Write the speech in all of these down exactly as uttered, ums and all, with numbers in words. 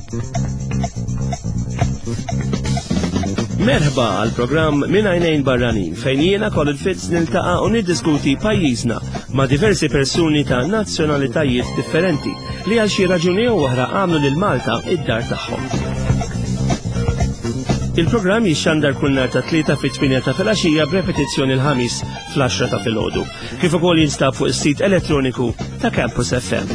Merħba għal programm Min Għajnejn Barranin fejn jiena Colin Fitz niltaqa' u niddiskuti pajjiżna ma' diversi persuni ta' nazzjonalitajiet differenti li għal xi raġuni jew oħra għamlu lil Malta id-dar tagħhom. Il-programm jixxandar kull nhar ta' tlieta fit-tminja ta' filgħaxija b'repetizzjoni l-ħamis fl-għaxra ta' filgħodu, kif ukoll jinstab fuq is-sit elettroniku ta' Campus F M.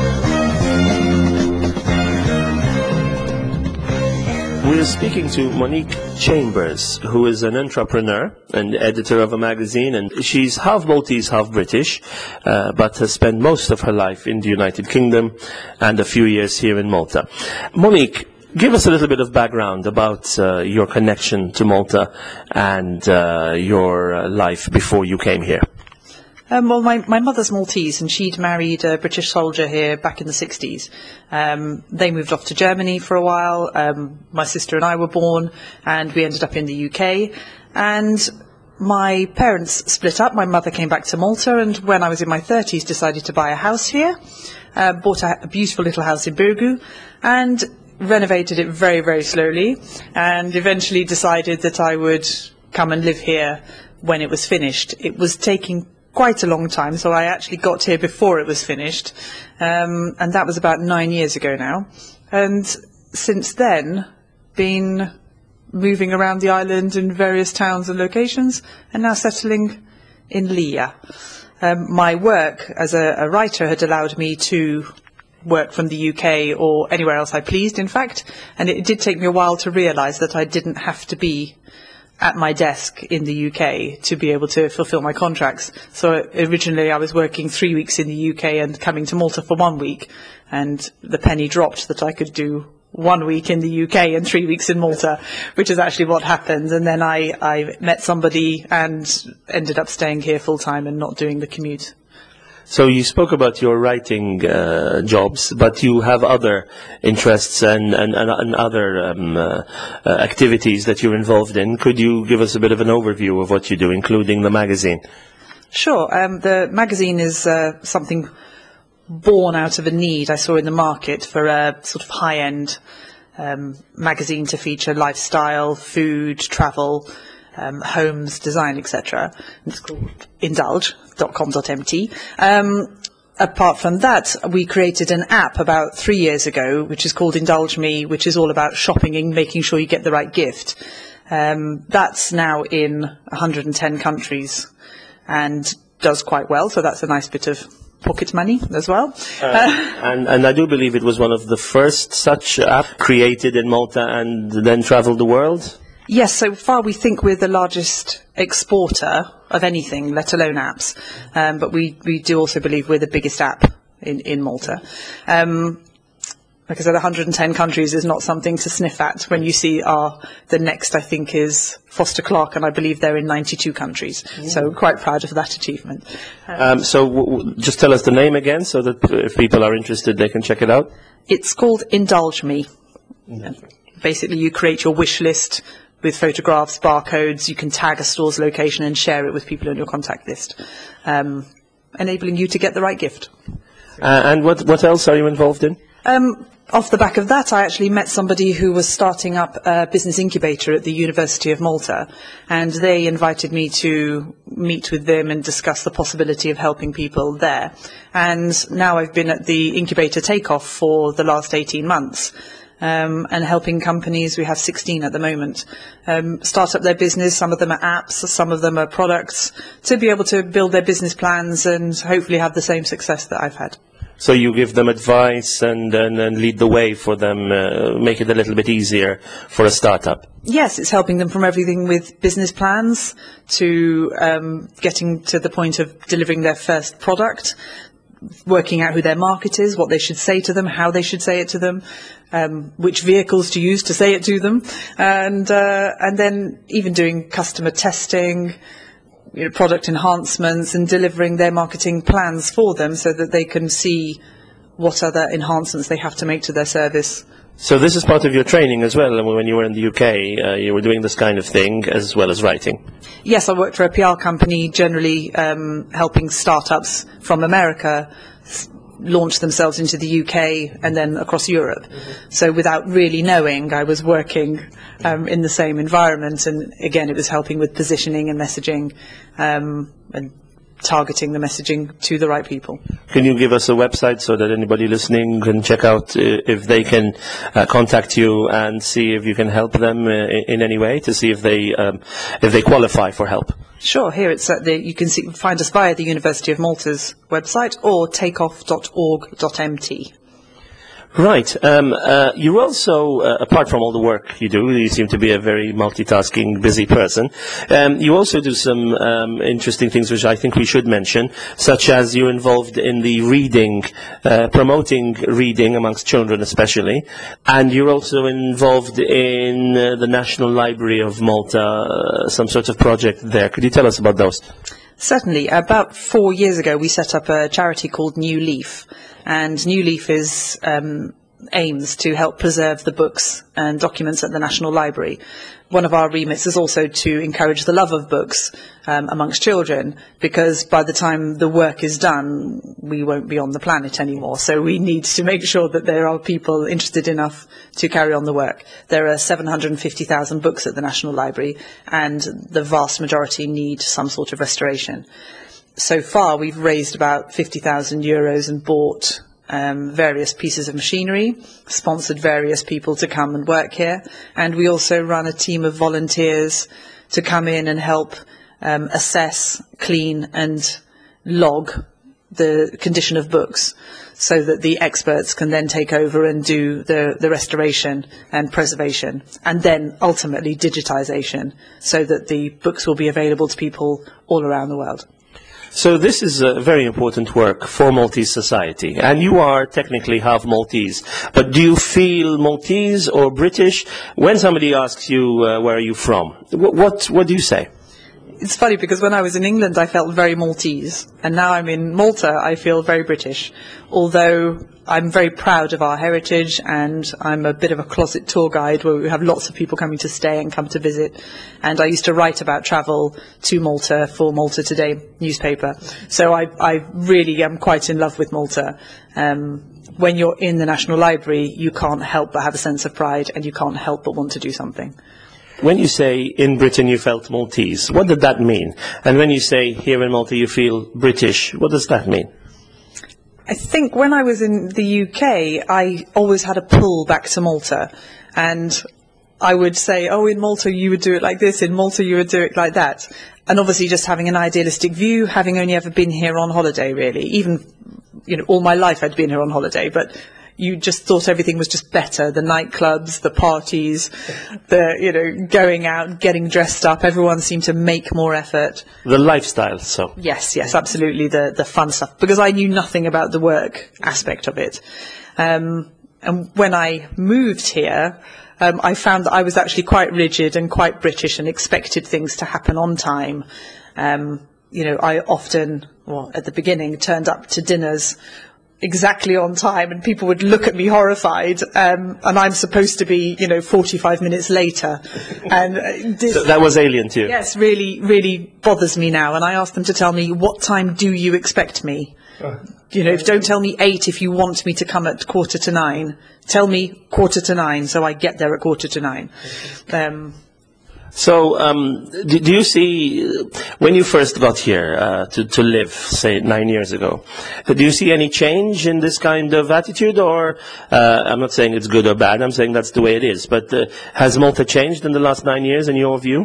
We're speaking to Monique Chambers, who is an entrepreneur and editor of a magazine, and she's half Maltese, half British, uh, but has spent most of her life in the United Kingdom and a few years here in Malta. Monique, give us a little bit of background about uh, your connection to Malta and uh, your uh, life before you came here. Um, well, my, my mother's Maltese, and she'd married a British soldier here back in the sixties. Um, they moved off to Germany for a while. Um, my sister and I were born, and we ended up in the U K. And my parents split up. My mother came back to Malta, and when I was in my thirties, decided to buy a house here. Uh, bought a, a beautiful little house in Birgu, and renovated it very, very slowly, and eventually decided that I would come and live here when it was finished. It was taking quite a long time, so I actually got here before it was finished, um, and that was about nine years ago now. And since then, been moving around the island in various towns and locations, and now settling in Leah. Um, my work as a, a writer had allowed me to work from the U K or anywhere else I pleased, in fact, and it did take me a while to realise that I didn't have to be at my desk in the U K to be able to fulfill my contracts. So originally I was working three weeks in the U K and coming to Malta for one week, and the penny dropped that I could do one week in the U K and three weeks in Malta, which is actually what happened. And then I, I met somebody and ended up staying here full time and not doing the commute. So you spoke about your writing uh, jobs, but you have other interests and, and, and, and other um, uh, uh, activities that you're involved in. Could you give us a bit of an overview of what you do, including the magazine? Sure. Um, the magazine is uh, something born out of a need I saw in the market for a sort of high-end um, magazine to feature lifestyle, food, travel, Um, homes, design, et cetera. It's called indulge dot com dot m t. Um, apart from that, we created an app about three years ago, which is called Indulge Me, which is all about shopping and making sure you get the right gift. Um, that's now in one hundred ten countries and does quite well, so that's a nice bit of pocket money as well. Uh, and, and I do believe it was one of the first such app created in Malta and then traveled the world? Yes, so far we think we're the largest exporter of anything, let alone apps. Um, but we, we do also believe we're the biggest app in, in Malta. Um, like I said, one hundred ten countries is not something to sniff at when you see our, the next, I think, is Foster Clark, and I believe they're in ninety-two countries. Mm. So quite proud of that achievement. Um, um, so w w just tell us the name again so that if people are interested, they can check it out. It's called Indulge Me. Mm. Basically, you create your wish list with photographs, barcodes. You can tag a store's location and share it with people on your contact list, um, enabling you to get the right gift. Uh, and what, what else are you involved in? Um, off the back of that, I actually met somebody who was starting up a business incubator at the University of Malta, and they invited me to meet with them and discuss the possibility of helping people there. And now I've been at the incubator takeoff for the last eighteen months. Um, and helping companies, we have sixteen at the moment, um, start up their business. Some of them are apps, some of them are products, to be able to build their business plans and hopefully have the same success that I've had. So you give them advice and, and, and lead the way for them, uh, make it a little bit easier for a startup? Yes, it's helping them from everything with business plans to um, getting to the point of delivering their first product, working out who their market is, what they should say to them, how they should say it to them, um, which vehicles to use to say it to them, and uh, and then even doing customer testing, you know, product enhancements, and delivering their marketing plans for them so that they can see what other enhancements they have to make to their service. So this is part of your training as well. When you were in the U K, uh, you were doing this kind of thing as well as writing. Yes, I worked for a P R company, generally um, helping startups from America launched themselves into the U K and then across Europe. So without really knowing, I was working um, in the same environment, and again, it was helping with positioning and messaging um, and targeting the messaging to the right people. Can you give us a website so that anybody listening can check out uh, if they can uh, contact you and see if you can help them uh, in any way, to see if they um, if they qualify for help? Sure. Here it's at the, you can see, find us via the University of Malta's website or takeoff dot org dot M T. Right. Um, uh, you also, uh, apart from all the work you do, you seem to be a very multitasking, busy person. Um, you also do some um, interesting things which I think we should mention, such as you're involved in the reading, uh, promoting reading amongst children especially, and you're also involved in uh, the National Library of Malta, uh, some sort of project there. Could you tell us about those? Certainly. About four years ago, we set up a charity called New Leaf. And New Leaf is, um, aims to help preserve the books and documents at the National Library. One of our remits is also to encourage the love of books um, amongst children, because by the time the work is done, we won't be on the planet anymore. So we need to make sure that there are people interested enough to carry on the work. There are seven hundred fifty thousand books at the National Library, and the vast majority need some sort of restoration. So far, we've raised about fifty thousand euros and bought um, various pieces of machinery, sponsored various people to come and work here, and we also run a team of volunteers to come in and help um, assess, clean and log the condition of books, so that the experts can then take over and do the, the restoration and preservation, and then ultimately digitization, so that the books will be available to people all around the world. So this is a very important work for Maltese society, and you are technically half Maltese. But do you feel Maltese or British? When somebody asks you uh, where are you from, what, what what do you say? It's funny, because when I was in England, I felt very Maltese, and now I'm in Malta, I feel very British. Although I'm very proud of our heritage, and I'm a bit of a closet tour guide where we have lots of people coming to stay and come to visit. And I used to write about travel to Malta for Malta Today newspaper. So I, I really am quite in love with Malta. Um, when you're in the National Library, you can't help but have a sense of pride, and you can't help but want to do something. When you say in Britain you felt Maltese, what did that mean? And when you say here in Malta you feel British, what does that mean? I think when I was in the U K, I always had a pull back to Malta, and I would say, oh, in Malta you would do it like this, in Malta you would do it like that. And obviously just having an idealistic view, having only ever been here on holiday, really. Even, you know, all my life I'd been here on holiday, but you just thought everything was just better. The nightclubs, the parties, the, you know, going out, getting dressed up. Everyone seemed to make more effort. The lifestyle, so. Yes, yes, absolutely. The, the fun stuff. Because I knew nothing about the work aspect of it. Um, and when I moved here, um, I found that I was actually quite rigid and quite British and expected things to happen on time. Um, you know, I often, well, at the beginning, turned up to dinners exactly on time, and people would look at me horrified, um, and I'm supposed to be, you know, forty-five minutes later. And uh, this, so that was alien to you? Yes, really, really bothers me now. And I ask them to tell me, what time do you expect me? Uh, you know, if, don't tell me eight if you want me to come at quarter to nine. Tell me quarter to nine, so I get there at quarter to nine. Um, So, um, do, do you see, when you first got here uh, to, to live, say, nine years ago, do you see any change in this kind of attitude? Or, uh, I'm not saying it's good or bad, I'm saying that's the way it is. But uh, has Malta changed in the last nine years, in your view?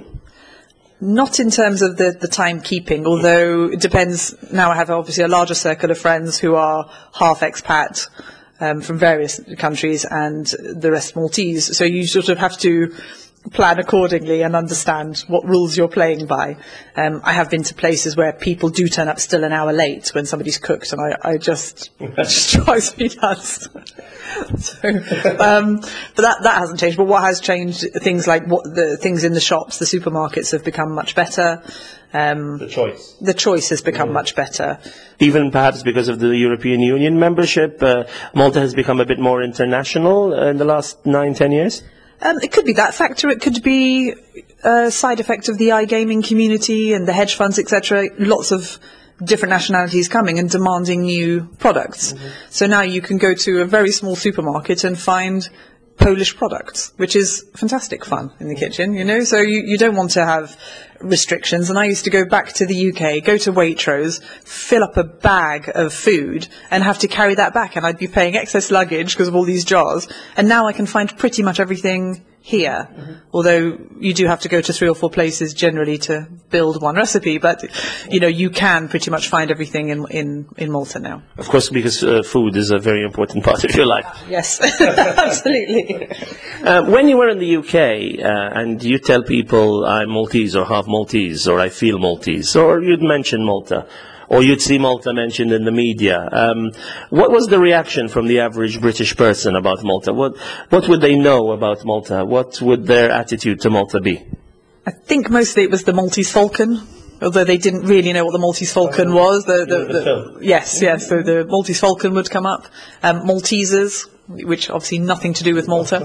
Not in terms of the, the timekeeping, although it depends. Now I have obviously a larger circle of friends who are half expat um, from various countries, and the rest Maltese. So you sort of have to plan accordingly and understand what rules you're playing by. Um, I have been to places where people do turn up still an hour late when somebody's cooked, and I, I just, that just drives me nuts. so, um, but that, that hasn't changed. But what has changed, things like what the things in the shops, the supermarkets have become much better. Um, the choice. The choice has become yeah. much better. Even perhaps because of the European Union membership, uh, Malta has become a bit more international uh, in the last nine, ten years? Um, it could be that factor. It could be a side effect of the iGaming community and the hedge funds, et cetera. Lots of different nationalities coming and demanding new products. Mm-hmm. So now you can go to a very small supermarket and find Polish products, which is fantastic fun in the kitchen, you know, so you, you don't want to have restrictions. And I used to go back to the U K, go to Waitrose, fill up a bag of food and have to carry that back, and I'd be paying excess luggage because of all these jars. And now I can find pretty much everything here, mm-hmm. although you do have to go to three or four places generally to build one recipe, but you know, you can pretty much find everything in in, in Malta now. Of course, because uh, food is a very important part of your life. Yes, absolutely. Uh, when you were in the U K uh, and you tell people I'm Maltese or half Maltese or I feel Maltese, or you'd mention Malta, or you'd see Malta mentioned in the media. Um, what was the reaction from the average British person about Malta? What what would they know about Malta? What would their attitude to Malta be? I think mostly it was the Maltese Falcon, although they didn't really know what the Maltese Falcon was. The, the, the, the, yes, yes, so the Maltese Falcon would come up. Um, Maltesers, which obviously nothing to do with Malta.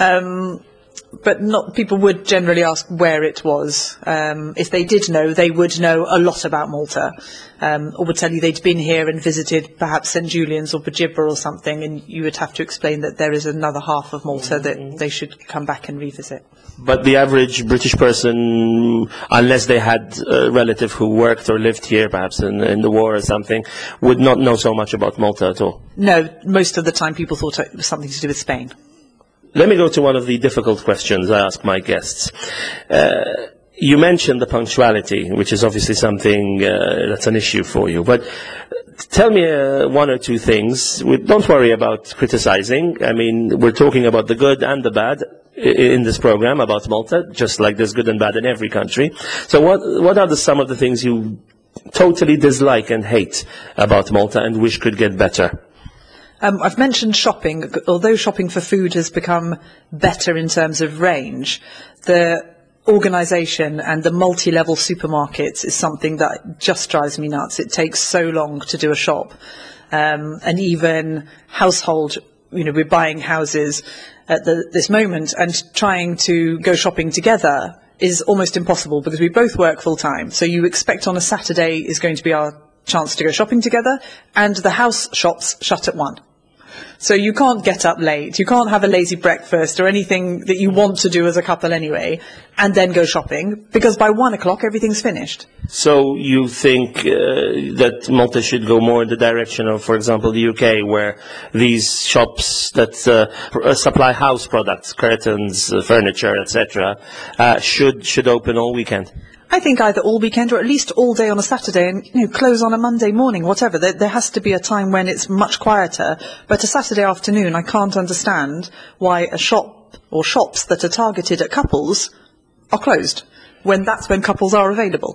Um, But not, people would generally ask where it was. Um, if they did know, they would know a lot about Malta, um, or would tell you they'd been here and visited perhaps Saint Julian's or Bajibra or something, and you would have to explain that there is another half of Malta that they should come back and revisit. But the average British person, unless they had a relative who worked or lived here, perhaps in, in the war or something, would not know so much about Malta at all? No, most of the time people thought it was something to do with Spain. Let me go to one of the difficult questions I ask my guests. Uh, you mentioned the punctuality, which is obviously something uh, that's an issue for you. But tell me uh, one or two things. We, don't worry about criticizing. I mean, we're talking about the good and the bad in this program about Malta, just like there's good and bad in every country. So what, what are the, some of the things you totally dislike and hate about Malta and wish could get better? Um, I've mentioned shopping. Although shopping for food has become better in terms of range, the organisation and the multi-level supermarkets is something that just drives me nuts. It takes so long to do a shop. Um, and even household, you know, we're buying houses at the, this moment, and trying to go shopping together is almost impossible because we both work full-time. So you expect on a Saturday is going to be our chance to go shopping together, and the house shops shut at one. So you can't get up late, you can't have a lazy breakfast or anything that you want to do as a couple anyway, and then go shopping, because by one o'clock everything's finished. So you think uh, that Malta should go more in the direction of, for example, the U K, where these shops that uh, supply house products, curtains, uh, furniture, et cetera, uh, should should open all weekend? I think either all weekend or at least all day on a Saturday, and you know, close on a Monday morning, whatever. There, there has to be a time when it's much quieter. But a Saturday afternoon, I can't understand why a shop or shops that are targeted at couples are closed, when that's when couples are available.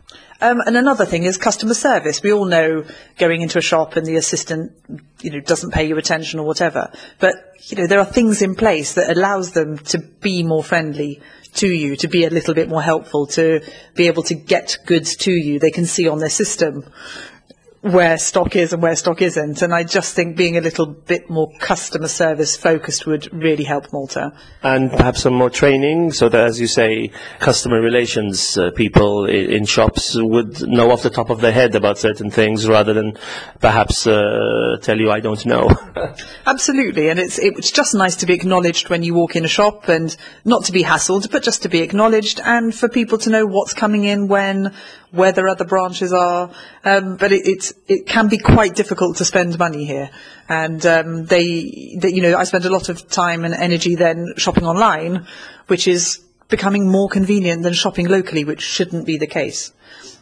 Um, and another thing is customer service. We all know going into a shop and the assistant, you know, doesn't pay you attention or whatever. But, you know, there are things in place that allows them to be more friendly to you, to be a little bit more helpful, to be able to get goods to you. They can see on their system where stock is and where stock isn't, and I just think being a little bit more customer service focused would really help Malta. And perhaps some more training, so that, as you say, customer relations uh, people in, in shops would know off the top of their head about certain things, rather than perhaps uh, tell you, I don't know. Absolutely, and it's, it's just nice to be acknowledged when you walk in a shop, and not to be hassled, but just to be acknowledged, and for people to know what's coming in when, where their other branches are. Um, but it, it's, it can be quite difficult to spend money here. And um, they, they, you know, I spend a lot of time and energy then shopping online, which is becoming more convenient than shopping locally, which shouldn't be the case.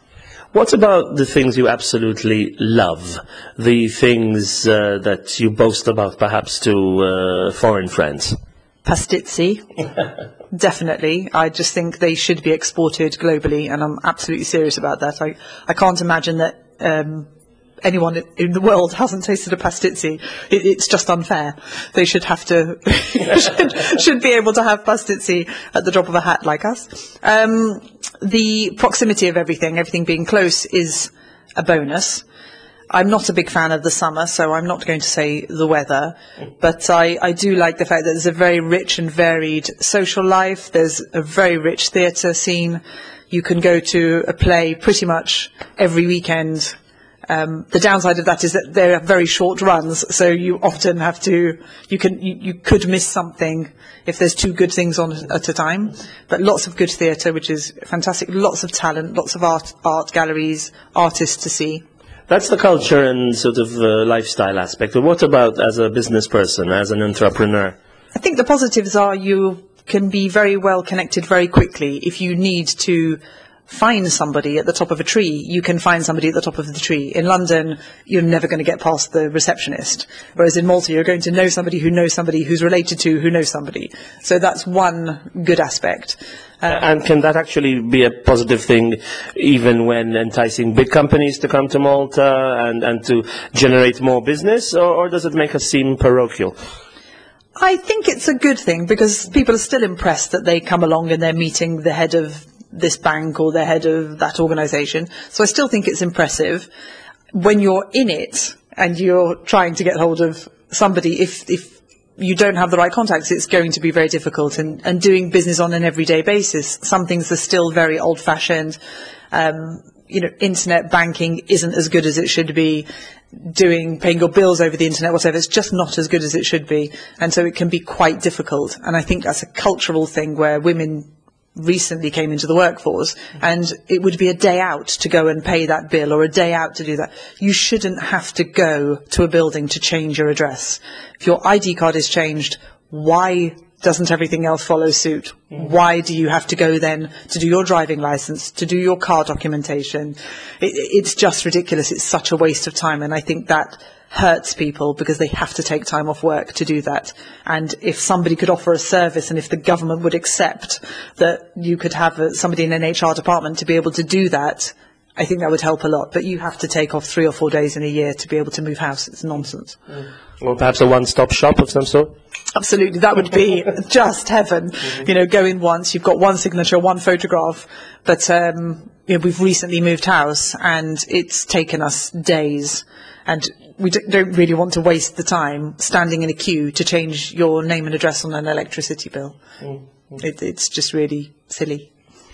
What about the things you absolutely love? The things uh, that you boast about perhaps to uh, foreign friends? Pastizzi. Definitely. I just think they should be exported globally, and I'm absolutely serious about that. I, I can't imagine that um, anyone in the world hasn't tasted a pastizzi. It, it's just unfair. They should have to, should, should be able to have pastizzi at the drop of a hat like us. Um, the proximity of everything, everything being close, is a bonus. I'm not a big fan of the summer, so I'm not going to say the weather, but I, I do like the fact that there's a very rich and varied social life. There's a very rich theatre scene. You can go to a play pretty much every weekend Um, the downside of that is that they are very short runs, so you often have to, you can, you, you could miss something if there's two good things on at a time. But lots of good theatre, which is fantastic. Lots of talent, lots of art, art galleries, artists to see. That's the culture and sort of uh, lifestyle aspect. But what about as a business person, as an entrepreneur? I think the positives are you can be very well connected very quickly. If you need to find somebody at the top of a tree, you can find somebody at the top of the tree. In London, you're never going to get past the receptionist. Whereas in Malta, you're going to know somebody who knows somebody who's related to who knows somebody. So that's one good aspect. Uh, and can that actually be a positive thing even when enticing big companies to come to Malta and, and to generate more business, or, or does it make us seem parochial? I think it's a good thing because people are still impressed that they come along and they're meeting the head of this bank or the head of that organisation. So I still think it's impressive. When you're in it and you're trying to get hold of somebody, if, if you don't have the right contacts, it's going to be very difficult. And, and doing business on an everyday basis, some things are still very old-fashioned. Um, you know, internet banking isn't as good as it should be. Doing, paying your bills over the internet, whatever, it's just not as good as it should be. And so it can be quite difficult. And I think that's a cultural thing where women recently came into the workforce, and it would be a day out to go and pay that bill or a day out to do that. You shouldn't have to go to a building to change your address. If your I D card is changed, why doesn't everything else follow suit? Mm. Why do you have to go then to do your driving license, to do your car documentation? It, it's just ridiculous. It's such a waste of time, and I think that hurts people because they have to take time off work to do that. And if somebody could offer a service, and if the government would accept that you could have a, somebody in an H R department to be able to do that, I think that would help a lot. But you have to take off three or four days in a year to be able to move house. It's nonsense. Mm. Or perhaps a one-stop shop of some sort? Absolutely. That would be just heaven. Mm-hmm. You know, go in once, you've got one signature, one photograph. But um, you know, we've recently moved house, and it's taken us days. And we don't really want to waste the time standing in a queue to change your name and address on an electricity bill. Mm-hmm. It, it's just really silly.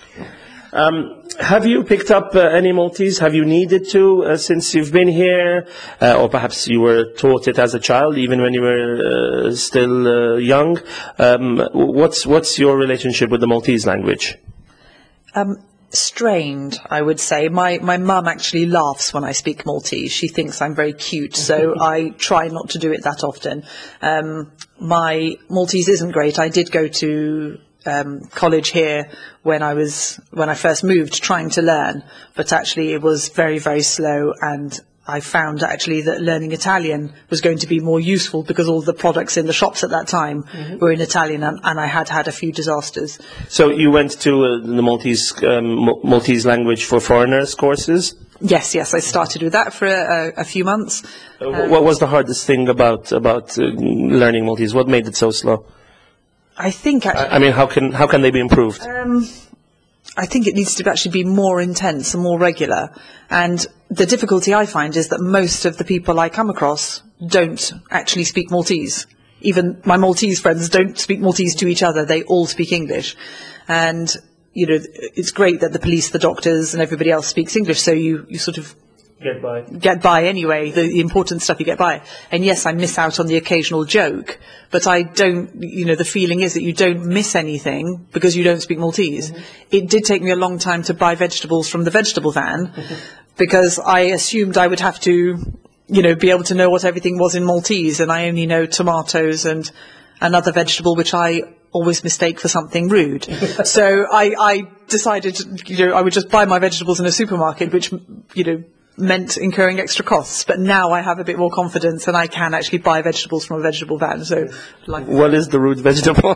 Um, have you picked up uh, any Maltese? Have you needed to uh, since you've been here? Uh, or perhaps you were taught it as a child, even when you were uh, still uh, young? Um, what's, what's your relationship with the Maltese language? Um, strained, I would say. My my mum actually laughs when I speak Maltese. She thinks I'm very cute, so I try not to do it that often. Um, my Maltese isn't great. I did go to um, college here when I was when I first moved, trying to learn, but actually it was very very slow, and I found actually that learning Italian was going to be more useful because all the products in the shops at that time mm-hmm. were in Italian, and, and I had had a few disasters. So you went to uh, the Maltese um, Maltese language for foreigners courses? Yes, yes, I started with that for a, a few months. Uh, um, what was the hardest thing about about uh, learning Maltese? What made it so slow? I think actually, I, I mean, how can how can they be improved? Um, I think it needs to actually be more intense and more regular. And the difficulty I find is that most of the people I come across don't actually speak Maltese. Even my Maltese friends don't speak Maltese to each other. They all speak English. And, you know, it's great that the police, the doctors and everybody else speaks English. So you, you sort of get by. Get by anyway, the, the important stuff you get by. And yes, I miss out on the occasional joke, but I don't, you know, the feeling is that you don't miss anything because you don't speak Maltese. Mm-hmm. It did take me a long time to buy vegetables from the vegetable van because I assumed I would have to, you know, be able to know what everything was in Maltese, and I only know tomatoes and another vegetable which I always mistake for something rude. So I, I decided, you know, I would just buy my vegetables in a supermarket, which, you know, meant incurring extra costs, but now I have a bit more confidence and I can actually buy vegetables from a vegetable van. So, like, what is the root vegetable?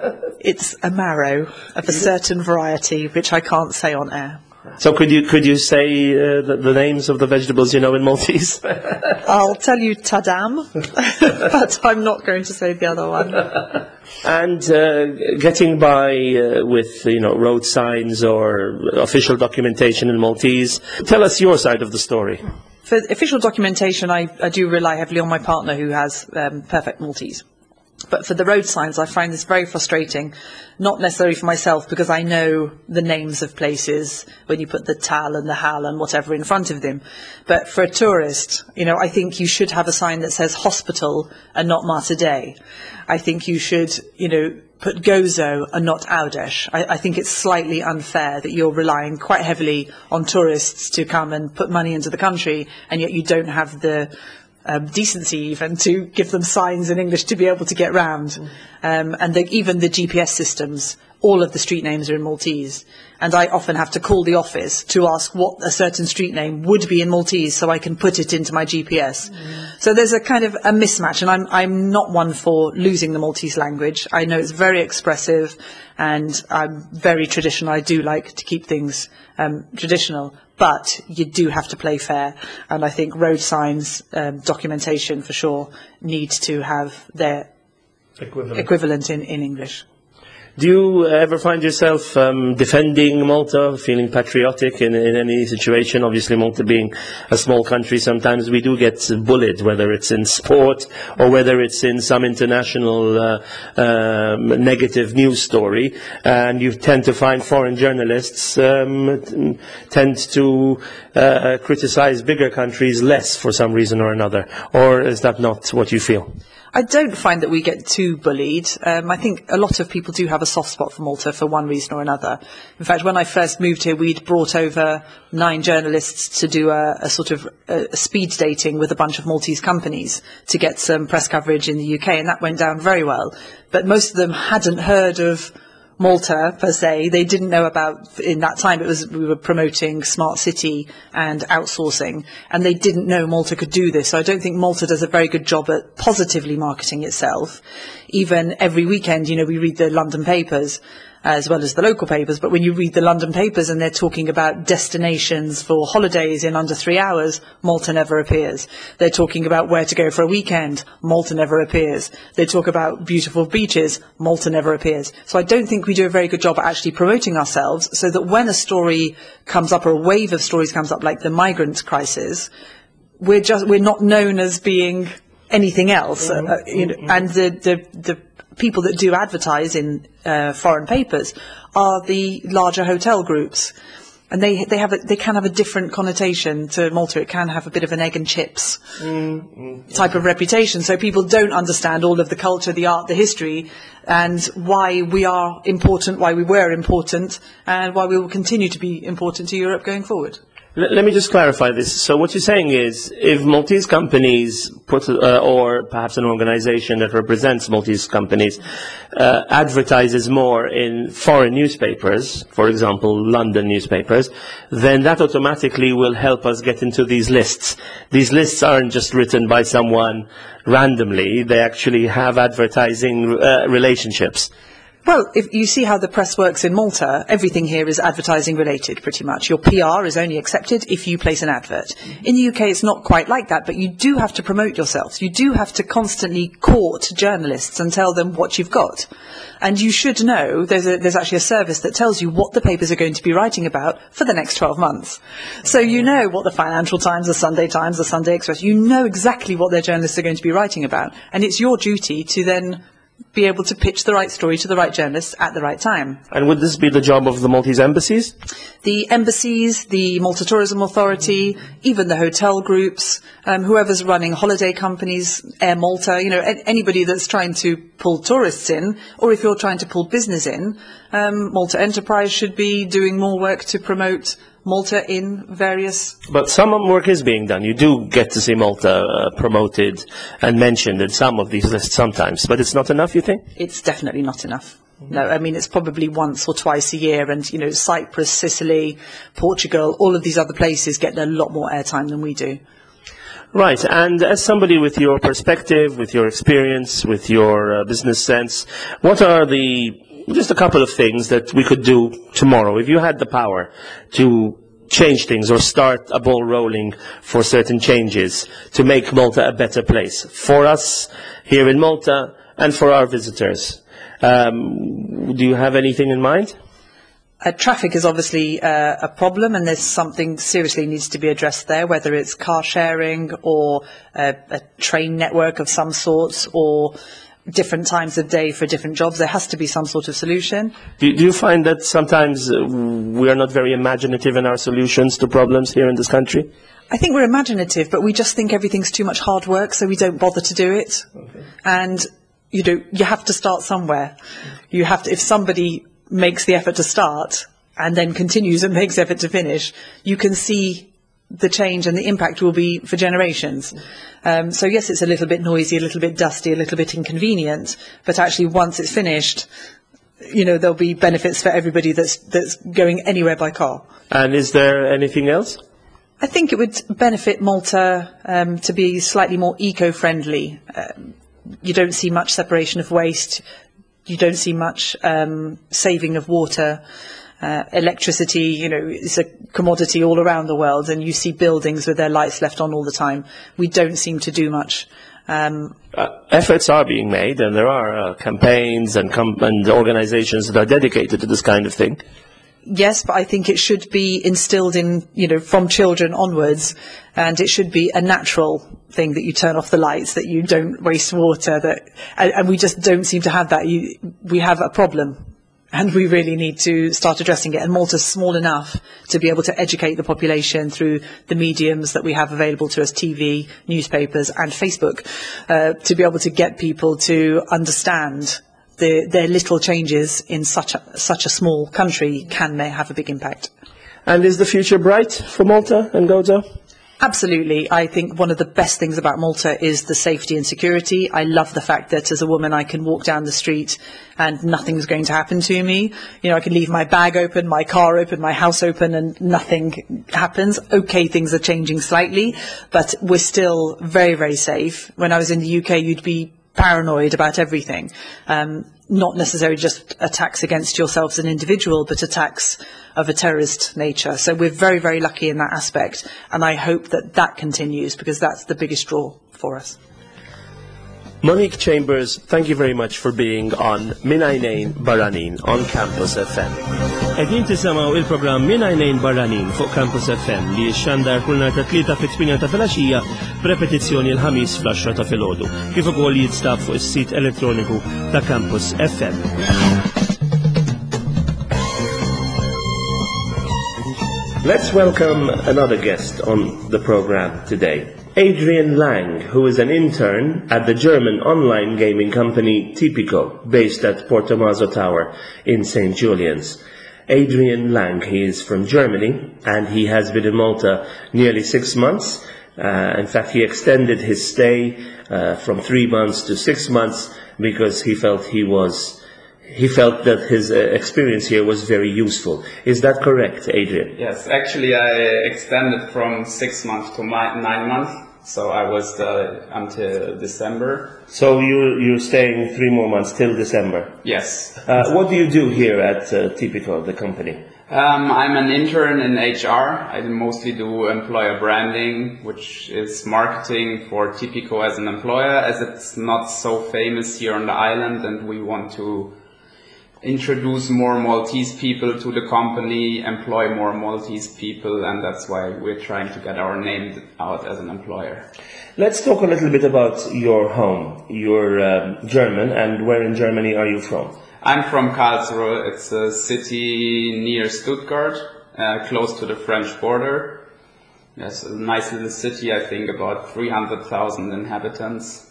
It's a marrow of a certain variety, which I can't say on air. So could you could you say uh, the, the names of the vegetables you know in Maltese? I'll tell you tadam, but I'm not going to say the other one. And uh, getting by uh, with, you know, road signs or official documentation in Maltese. Tell us your side of the story. For official documentation, I, I do rely heavily on my partner, who has um, perfect Maltese. But for the road signs, I find this very frustrating, not necessarily for myself, because I know the names of places when you put the Tal and the Hal and whatever in front of them. But for a tourist, you know, I think you should have a sign that says hospital and not Mater Dei. I think you should, you know, put Gozo and not Audesh. I, I think it's slightly unfair that you're relying quite heavily on tourists to come and put money into the country, and yet you don't have the Um, decency even to give them signs in English to be able to get round. Mm. Um, and the, even the G P S systems, all of the street names are in Maltese. And I often have to call the office to ask what a certain street name would be in Maltese so I can put it into my G P S. Mm. So there's a kind of a mismatch, and I'm, I'm not one for losing the Maltese language. I know it's very expressive and I'm very traditional. I do like to keep things um, traditional. But you do have to play fair, and I think road signs, um, documentation for sure, needs to have their equivalent, equivalent in, in English. Do you ever find yourself um, defending Malta, feeling patriotic in, in any situation? Obviously, Malta being a small country, sometimes we do get bullied, whether it's in sport or whether it's in some international uh, um, negative news story. And you tend to find foreign journalists um, tend to uh, criticize bigger countries less for some reason or another. Or is that not what you feel? I don't find that we get too bullied. Um, I think a lot of people do have a soft spot for Malta for one reason or another. In fact, when I first moved here, we'd brought over nine journalists to do a, a sort of a, a speed dating with a bunch of Maltese companies to get some press coverage in the U K, and that went down very well. But most of them hadn't heard of Malta per se. They didn't know about, in that time it was, we were promoting smart city and outsourcing, and they didn't know Malta could do this. So I don't think Malta does a very good job at positively marketing itself. Even every weekend, you know, we read the London papers as well as the local papers, but when you read the London papers and they're talking about destinations for holidays in under three hours, Malta never appears. They're talking about where to go for a weekend, Malta never appears. They talk about beautiful beaches, Malta never appears. So I don't think we do a very good job at actually promoting ourselves, so that when a story comes up or a wave of stories comes up, like the migrant crisis, we're just, we're not known as being anything else. Mm-hmm. uh, you know, and the, the, the people that do advertise in uh, foreign papers are the larger hotel groups, and they they have a, they can have a different connotation to Malta. It can have a bit of an egg and chips mm-hmm. type of reputation. So people don't understand all of the culture, the art, the history, and why we are important, why we were important, and why we will continue to be important to Europe going forward. Let me just clarify this. So what you're saying is, if Maltese companies put, uh, or perhaps an organization that represents Maltese companies, uh, advertises more in foreign newspapers, for example, London newspapers, then that automatically will help us get into these lists. These lists aren't just written by someone randomly. They actually have advertising uh, relationships. Well, if you see how the press works in Malta, everything here is advertising related, pretty much. Your P R is only accepted if you place an advert. In the U K, it's not quite like that, but you do have to promote yourselves. You do have to constantly court journalists and tell them what you've got. And you should know, there's, a, there's actually a service that tells you what the papers are going to be writing about for the next twelve months. So you know what the Financial Times, the Sunday Times, the Sunday Express, you know exactly what their journalists are going to be writing about. And it's your duty to then be able to pitch the right story to the right journalists at the right time. And would this be the job of the Maltese embassies? The embassies, the Malta Tourism Authority, even the hotel groups, um, whoever's running holiday companies, Air Malta, you know, a- anybody that's trying to pull tourists in, or if you're trying to pull business in, um, Malta Enterprise should be doing more work to promote Malta in various... But some work is being done. You do get to see Malta uh, promoted and mentioned in some of these lists sometimes, but it's not enough, you think? It's definitely not enough. No, I mean, it's probably once or twice a year, and, you know, Cyprus, Sicily, Portugal, all of these other places get a lot more airtime than we do. Right, and as somebody with your perspective, with your experience, with your uh, business sense, what are the, just a couple of things that we could do tomorrow, if you had the power to change things or start a ball rolling for certain changes to make Malta a better place for us here in Malta and for our visitors? Um, do you have anything in mind? Uh, traffic is obviously uh, a problem, and there's something seriously needs to be addressed there, whether it's car sharing or uh, a train network of some sorts, or different times of day for different jobs. There has to be some sort of solution. Do, do you find that sometimes uh, we are not very imaginative in our solutions to problems here in this country? I think we're imaginative, but we just think everything's too much hard work, so we don't bother to do it. Okay. And, you know, you have to start somewhere. You have to, if somebody makes the effort to start and then continues and makes effort to finish, you can see the change and the impact will be for generations. Um, so yes, it's a little bit noisy, a little bit dusty, a little bit inconvenient, but actually once it's finished, you know, there'll be benefits for everybody that's, that's going anywhere by car. And is there anything else? I think it would benefit Malta um, to be slightly more eco-friendly. Um, you don't see much separation of waste. You don't see much um, saving of water. Uh, electricity, you know, is a commodity all around the world, and you see buildings with their lights left on all the time. We don't seem to do much. Um, uh, efforts are being made, and there are uh, campaigns and, com and organizations that are dedicated to this kind of thing. Yes, but I think it should be instilled in, you know, from children onwards, and it should be a natural thing that you turn off the lights, that you don't waste water, that, and, and we just don't seem to have that. You, we have a problem. And we really need to start addressing it. And Malta's small enough to be able to educate the population through the mediums that we have available to us, T V, newspapers and Facebook, uh, to be able to get people to understand the, their little changes in such a, such a small country can may have a big impact. And is the future bright for Malta and Gozo? Absolutely. I think one of the best things about Malta is the safety and security. I love the fact that as a woman I can walk down the street and nothing's going to happen to me. You know, I can leave my bag open, my car open, my house open, and nothing happens. Okay, things are changing slightly, but we're still very, very safe. When I was in the U K, you'd be paranoid about everything. Um, not necessarily just attacks against yourself as an individual, but attacks of a terrorist nature. So we're very, very lucky in that aspect, and I hope that that continues, because that's the biggest draw for us. Monique Chambers, thank you very much for being on Min Ajnejn Barranin on Campus F M. Qegħdin tisimgħu il-programm Min Ajnejn Barranin fuq Campus F M li xandar kull nhar ta' tlieta fit-tmien ta' filgħaxija b'repetizzjoni l-ħamis fl-għaxra ta' filgħodu, kif ukoll jinstab fuq is-sit elettroniku ta' Campus F M. Let's welcome another guest on the program today. Adrian Lang, who is an intern at the German online gaming company Tipico, based at Portomaso Tower in Saint Julian's. Adrian Lang, he is from Germany, and he has been in Malta nearly six months. Uh, in fact, he extended his stay uh, from three months to six months because he felt he was He felt that his uh, experience here was very useful. Is that correct, Adrian? Yes, actually I extended from six months to my, nine months, so I was uh, until December. So you, you're staying three more months till December? Yes. Uh, what do you do here at uh, Tipico, the company? Um, I'm an intern in H R. I mostly do employer branding, which is marketing for Tipico as an employer, as it's not so famous here on the island, and we want to introduce more Maltese people to the company, employ more Maltese people, and that's why we're trying to get our name out as an employer. Let's talk a little bit about your home. You're uh, German, and where in Germany are you from? I'm from Karlsruhe. It's a city near Stuttgart, uh, close to the French border. Yes, a nice little city, I think about three hundred thousand inhabitants.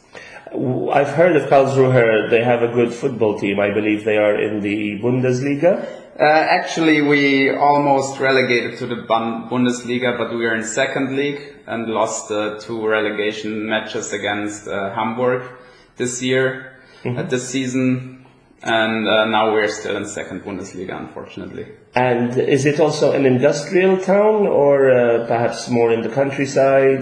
I've heard of Karlsruhe. They have a good football team. I believe they are in the Bundesliga. Uh, actually, we almost relegated to the Bundesliga, but we are in second league and lost uh, two relegation matches against uh, Hamburg this year, mm-hmm. at this season. And uh, now we're still in second Bundesliga, unfortunately. And is it also an industrial town, or uh, perhaps more in the countryside?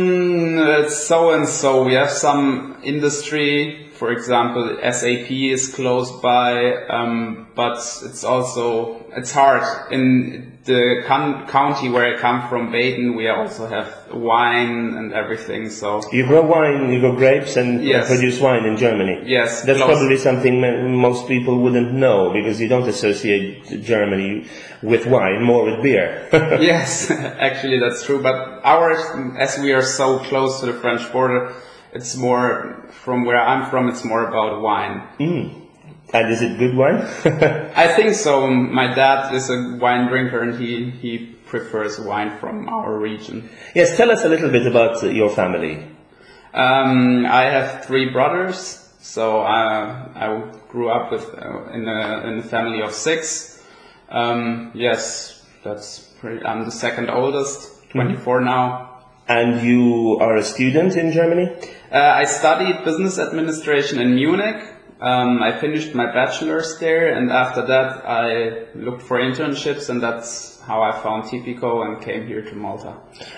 Mm, it's so and so. We have some industry. For example, S A P is close by, um, but it's also it's hard. In the con- county where I come from, Baden, we also have wine and everything. So you grow wine, you grow grapes, and yes. produce wine in Germany. Yes, that's close. Probably something most people wouldn't know, because you don't associate Germany with wine, more with beer. Yes, actually that's true. But ours, as we are so close to the French border, it's more, from where I'm from, it's more about wine. Mm. And is it good wine? I think so. My dad is a wine drinker, and he, he prefers wine from our region. Yes, tell us a little bit about uh, your family. Um, I have three brothers, so uh, I grew up with uh, in, a, in a family of six. Um, yes, that's pretty, I'm the second oldest, twenty-four mm-hmm. now. And you are a student in Germany? Uh, I studied business administration in Munich. Um, I finished my bachelor's there, and after that I looked for internships, and that's how I found Tipico and came here to Malta.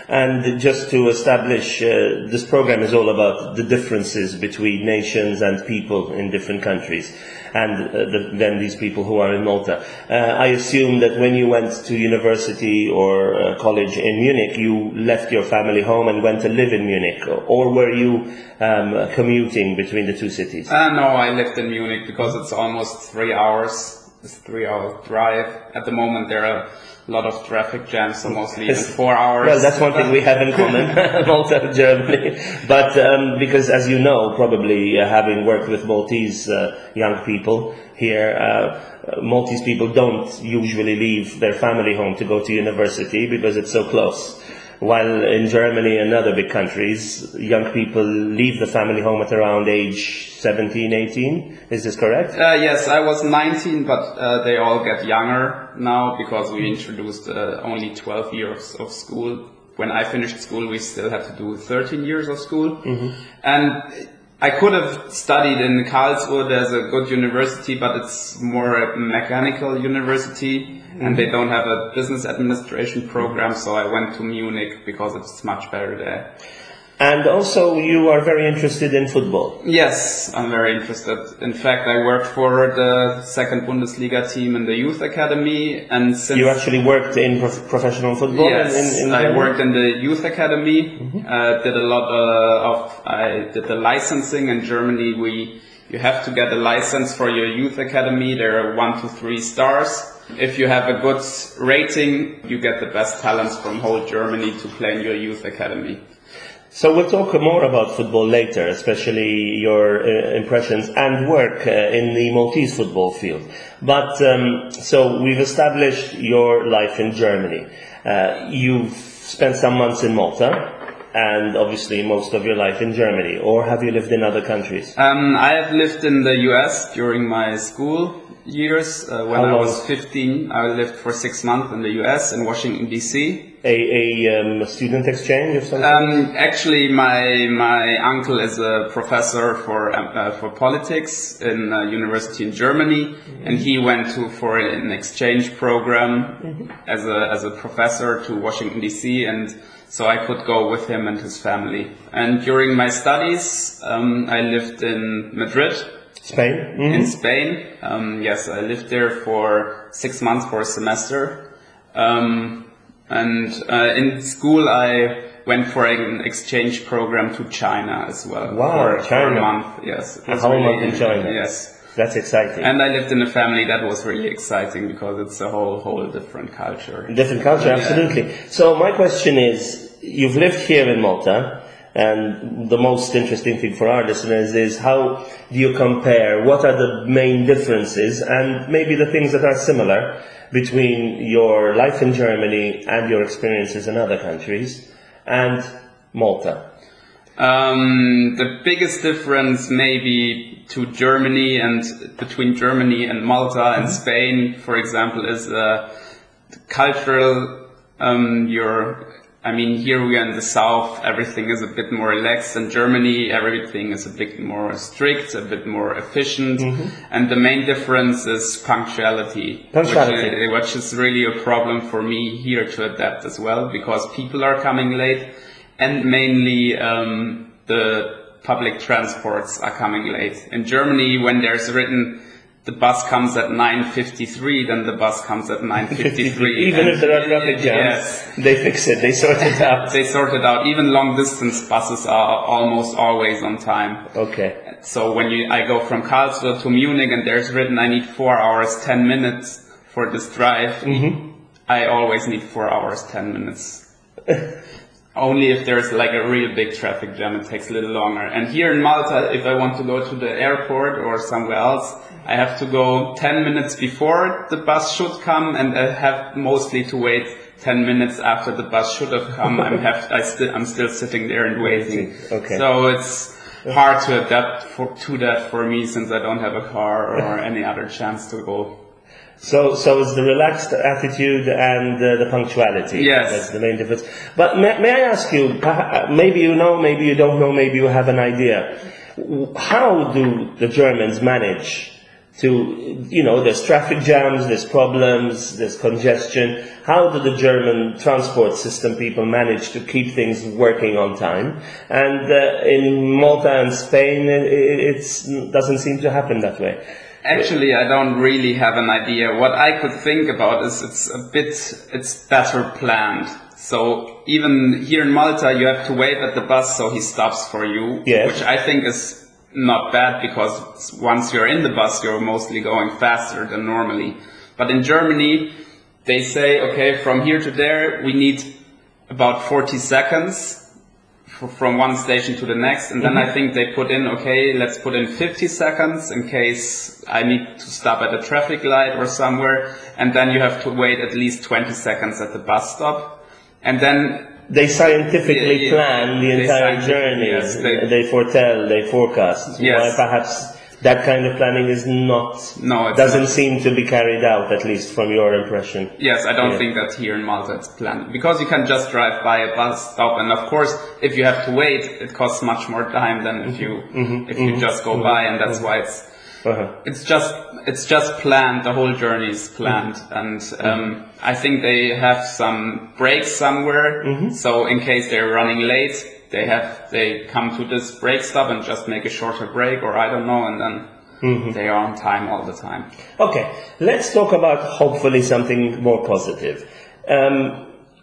And just to establish, uh, this program is all about the differences between nations and people in different countries, and uh, the, then these people who are in Malta. Uh, I assume that when you went to university or uh, college in Munich, you left your family home and went to live in Munich, or were you um, commuting between the two cities? Uh, no, I lived in Munich because it's almost three hours. It's a three-hour drive. At the moment, there are a lot of traffic jams, so mostly even four hours. Well, that's one thing we have in common, Malta, Germany. But um, because, as you know, probably uh, having worked with Maltese uh, young people here, uh, Maltese people don't usually leave their family home to go to university because it's so close. While in Germany and other big countries, young people leave the family home at around age seventeen, eighteen. Is this correct? Uh, yes, I was nineteen, but uh, they all get younger now because we introduced uh, only twelve years of school. When I finished school, we still had to do thirteen years of school. Mm-hmm. And I could have studied in Karlsruhe. There's a good university, but it's more a mechanical university, mm-hmm. and they don't have a business administration program, so I went to Munich because it's much better there. And also, you are very interested in football. Yes, I'm very interested. In fact, I worked for the second Bundesliga team in the youth academy, and since you actually worked in prof- professional football. Yes, in, in I worked in the youth academy. Mm-hmm. Uh, did a lot uh, of. I did the licensing in Germany. We you have to get a license for your youth academy. There are one to three stars. If you have a good rating, you get the best talents from whole Germany to play in your youth academy. So we'll talk more about football later, especially your uh, impressions and work uh, in the Maltese football field. But um, so we've established your life in Germany. Uh, you've spent some months in Malta, and obviously most of your life in Germany. Or have you lived in other countries? Um, I have lived in the U S during my school years. Uh, when I was fifteen, I lived for six months in the U S in Washington D C. A, a um, student exchange of some um, Actually, my my uncle is a professor for uh, for politics in a university in Germany, mm-hmm. and he went to for an exchange program mm-hmm. as a as a professor to Washington D C, and so I could go with him and his family. And during my studies, um, I lived in Madrid. Spain? Mm-hmm. In Spain. Um, yes, I lived there for six months for a semester. Um, and uh, in school I went for an exchange program to China as well. Wow, for, China. For a month, yes. A whole month in China. Yes. That's exciting. And I lived in a family that was really exciting because it's a whole, whole different culture. Different culture, absolutely. Yeah. So my question is, you've lived here in Malta, and the most interesting thing for our listeners is how do you compare, what are the main differences and maybe the things that are similar between your life in Germany and your experiences in other countries and Malta? Um, the biggest difference maybe to Germany and between Germany and Malta and mm-hmm. Spain, for example, is uh, cultural, um, your I mean, here we are in the south, everything is a bit more relaxed. In Germany, everything is a bit more strict, a bit more efficient. Mm-hmm. And the main difference is punctuality, punctuality. Which, is, which is really a problem for me here to adapt as well, because people are coming late, and mainly um, the public transports are coming late. In Germany, when there's written the bus comes at nine fifty-three, then the bus comes at nine fifty-three. Even if there are traffic jams, yes. They fix it, they sort it out. They sort it out. Even long distance buses are almost always on time. Okay. So when you, I go from Karlsruhe to Munich and there's written I need four hours, ten minutes for this drive, mm-hmm. I always need four hours, ten minutes. only if there's like a real big traffic jam, it takes a little longer. And here in Malta, if I want to go to the airport or somewhere else, I have to go ten minutes before the bus should come, and I have mostly to wait ten minutes after the bus should have come. I'm have I still I'm still sitting there and waiting. Okay. So it's hard to adapt for, to that for me, since I don't have a car or any other chance to go. So, so it's the relaxed attitude and uh, the punctuality. Yes. That's the main difference. But may, may I ask you, maybe you know, maybe you don't know, maybe you have an idea. How do the Germans manage to, you know, there's traffic jams, there's problems, there's congestion. How do the German transport system people manage to keep things working on time? And uh, in Malta and Spain, it it's, doesn't seem to happen that way. Actually, I don't really have an idea. What I could think about is it's a bit, it's better planned. So even here in Malta, you have to wait at the bus so he stops for you, yes. Which I think is not bad, because once you're in the bus, you're mostly going faster than normally. But in Germany, they say, okay, from here to there, we need about forty seconds from one station to the next, and then mm-hmm. I think they put in, okay, let's put in fifty seconds in case I need to stop at a traffic light or somewhere, and then you have to wait at least twenty seconds at the bus stop, and then they scientifically yeah, plan the entire journey. Yes, they, they foretell, they forecast. Yes. Why perhaps that kind of planning is not, no, it doesn't not. seem to be carried out, at least from your impression. Yes, I don't yeah. think that here in Malta it's planned. Because you can just drive by a bus stop, and of course, if you have to wait, it costs much more time than if you, mm-hmm. if you mm-hmm. just go mm-hmm. by, and that's mm-hmm. why it's, uh-huh. it's just, it's just planned, the whole journey is planned, mm-hmm. and um, mm-hmm. I think they have some breaks somewhere, mm-hmm. so in case they're running late, they have, they come to this break stop and just make a shorter break, or I don't know, and then mm-hmm. they are on time all the time. Okay, let's talk about hopefully something more positive. Um,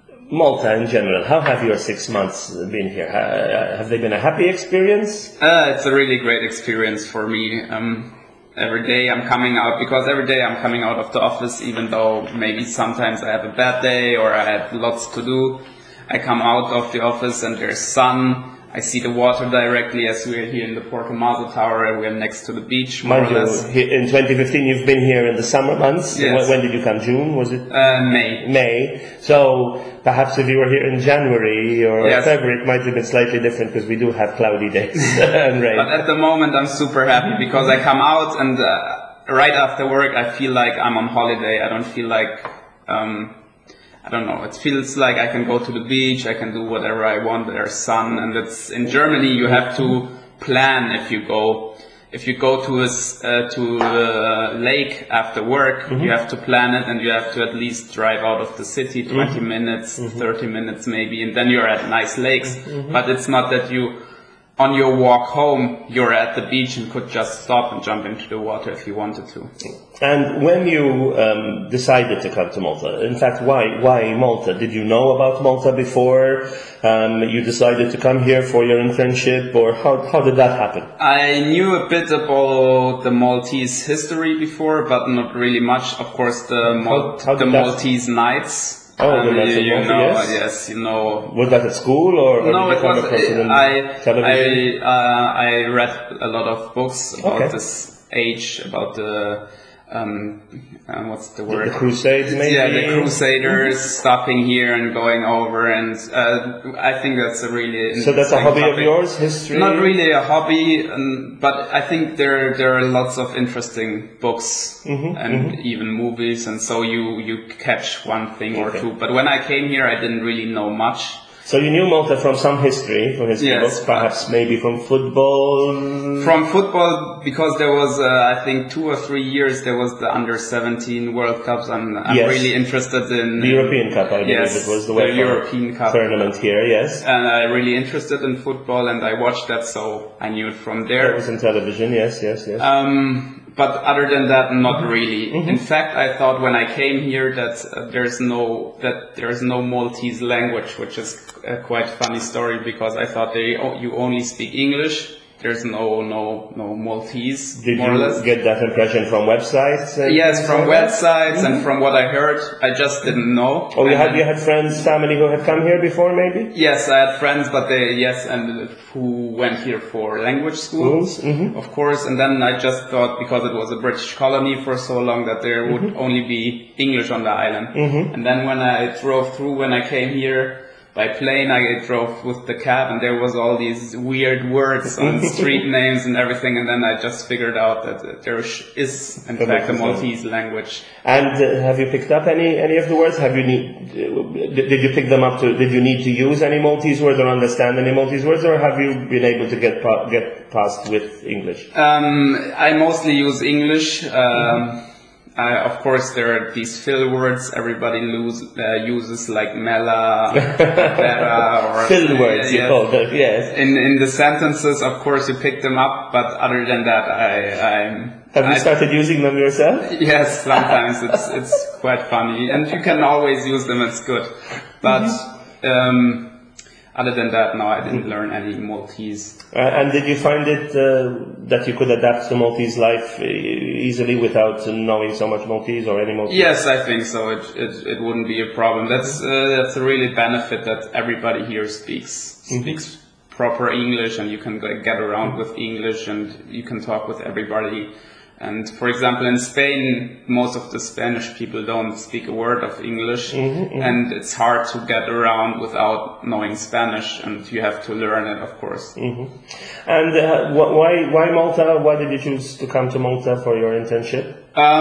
Malta in general, how have your six months been here? Uh, have they been a happy experience? Uh, it's a really great experience for me. Um, every day I'm coming out, because every day I'm coming out of the office, even though maybe sometimes I have a bad day or I have lots to do. I come out of the office and there's sun. I see the water directly, as we're here in the Porto Maso Tower. We're next to the beach, more Mind or less. You, in twenty fifteen, you've been here in the summer months. Yes. When, when did you come? June, was it? Uh, May. May. So perhaps if you were here in January or yes. February, it might have been slightly different, because we do have cloudy days and rain. But at the moment, I'm super happy, because I come out and uh, right after work, I feel like I'm on holiday. I don't feel like... Um, I don't know, it feels like I can go to the beach, I can do whatever I want, there's sun, and it's, in Germany you have to plan if you go. If you go to a, uh, to a lake after work, mm-hmm. you have to plan it, and you have to at least drive out of the city twenty mm-hmm. minutes, mm-hmm. thirty minutes maybe, and then you're at nice lakes. Mm-hmm. But it's not that you, on your walk home, you're at the beach and could just stop and jump into the water if you wanted to. And when you um, decided to come to Malta, in fact, why why Malta? Did you know about Malta before um, you decided to come here for your internship, or how how did that happen? I knew a bit about the Maltese history before, but not really much. Of course, the Mal- how, how the Maltese Knights. Oh, um, the you, you Malta, know, yes. yes, you know. Was that at school, or, or no? did It you come was. across it in I television? I uh, I read a lot of books about okay. this age, about the. Um, uh, what's the word? The, the Crusades, maybe? Yeah, the Crusaders mm-hmm. stopping here and going over, and uh, I think that's a really so that's a hobby topic. of yours, history. Not really a hobby, um, but I think there there are lots of interesting books mm-hmm, and mm-hmm. even movies, and so you you catch one thing okay. or two. But when I came here, I didn't really know much. So you knew Malta from some history, from history yes, books, perhaps maybe from football? From football, because there was, uh, I think, two or three years there was the under seventeen World Cups. I'm, I'm yes. really interested in... The European Cup, I believe yes, it was the, the European Cup tournament here, yes. And I'm really interested in football, and I watched that, so I knew it from there. That was on television, yes, yes, yes. Um, but other than that, not really. Mm-hmm. In fact, I thought when I came here that uh, there's no that there's no Maltese language, which is a quite funny story, because I thought they oh, you only speak English there's no no no Maltese. Did more you or less. get that impression from websites? Uh, Yes, from like websites mm-hmm. and from what I heard. I just didn't know. Oh, you and had then, you had friends, family who had come here before, maybe? Yes, I had friends, but they yes, and who went here for language schools, mm-hmm. of course. And then I just thought, because it was a British colony for so long, that there would mm-hmm. only be English on the island. Mm-hmm. And then when I drove through, when I came here by plane, I drove with the cab, and there was all these weird words on street names and everything, and then I just figured out that there is, in fact, a Maltese language. And uh, have you picked up any any of the words? Have you need, uh, did you pick them up to? Did you need to use any Maltese words or understand any Maltese words, or have you been able to get pa- get past with English? Um, I mostly use English. Um, mm-hmm. I, of course, there are these fill words everybody lose, uh, uses, like mela, vera, or fill words. Uh, you yes. call them, yes. In in the sentences, of course, you pick them up, but other than that, I. I'm, Have you I, started using them yourself? Yes, sometimes it's it's quite funny, and you can always use them. It's good, but. Mm-hmm. Um, Other than that, no, I didn't learn any Maltese. Uh, and did you find it uh, that you could adapt to Maltese life easily without knowing so much Maltese or any Maltese? Yes, I think so. It it, it wouldn't be a problem. That's uh, that's a really benefit that everybody here speaks speaks mm-hmm. proper English, and you can get around with English, and you can talk with everybody. And for example, in Spain, most of the Spanish people don't speak a word of English, mm-hmm, mm-hmm. and it's hard to get around without knowing Spanish, and you have to learn it, of course. Mm-hmm. And uh, wh- why why Malta? Why did you choose to come to Malta for your internship?